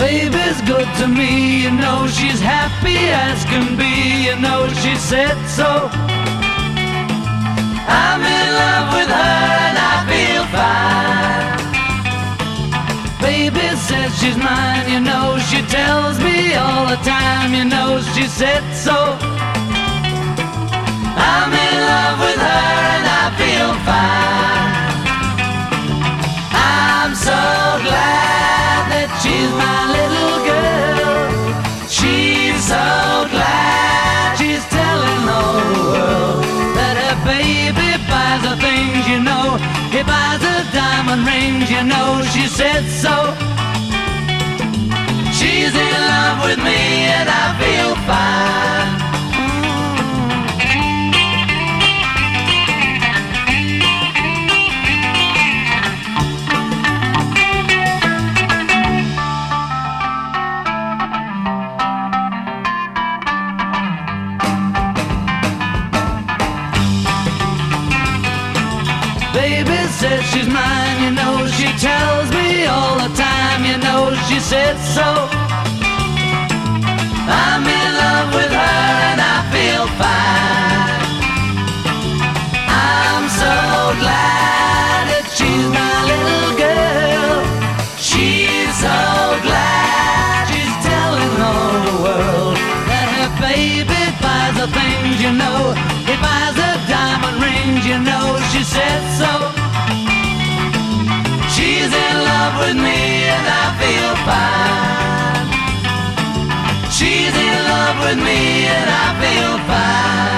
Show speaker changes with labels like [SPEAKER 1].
[SPEAKER 1] Baby's good to me, you know she's happy as can be, you know she said so. I'm in love with her and I feel fine. Baby says she's mine, you know she tells me all the time, you know she said so. I'm in love with her and I feel fine. I'm so glad that she's my little girl. She's so glad she's telling all the world that her baby buys her things, you know. He buys her diamond rings, you know she said so. She's in love with me and I feel fine. Baby says she's mine, you know she tells me all the time, you know she said so. I'm in love with her and I feel fine. I'm so glad that she's my little girl. She's so glad she's telling all the world that her baby buys her things, you know. He buys her diamond rings, you know she said so. She's in love with me and I feel fine. She's in love with me and I feel fine.